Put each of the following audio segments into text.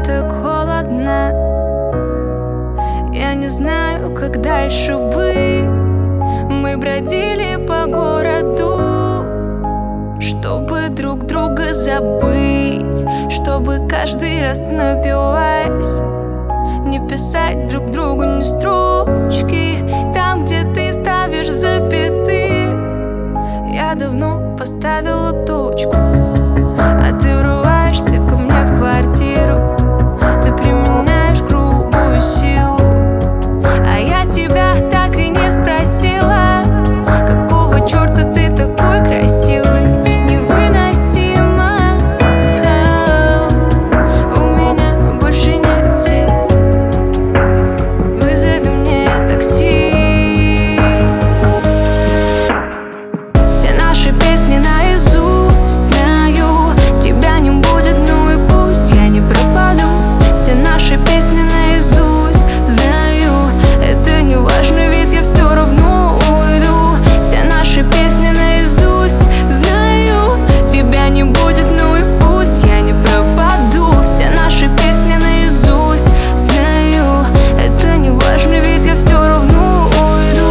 так холодно. Я не знаю, как дальше быть. Мы бродили по городу, чтобы друг друга забыть, чтобы каждый раз напиваясь не писать друг другу ни строчки. Там, где ты ставишь запятые, я давно поставила точку. А ты врываешься ко мне в квартиру, ты применяешь грубую силу. А я тебя так и не спросила, какого черта ты такой красивый. Невыносимо, у меня больше нет сил. Вызови мне такси. Все наши песни наизусть знаю, тебя не будет, ну и пусть, я не пропаду. Все наши песни наизусть знаю, это не важно, ведь я все равно уйду. Все наши песни наизусть знаю, тебя не будет, ну и пусть, я не пропаду. Все наши песни наизусть знаю, это не важно, ведь я все равно уйду.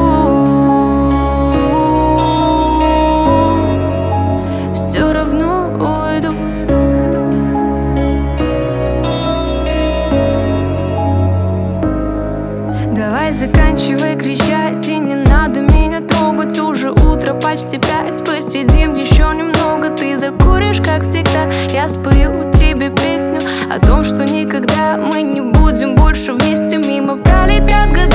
Все равно уйду. Давай заканчивай кричать, и не надо меня трогать. Уже утро, почти 5, посидим еще немного. Ты закуришь, как всегда, я спою тебе песню о том, что никогда мы не будем больше вместе. Мимо пролетят года,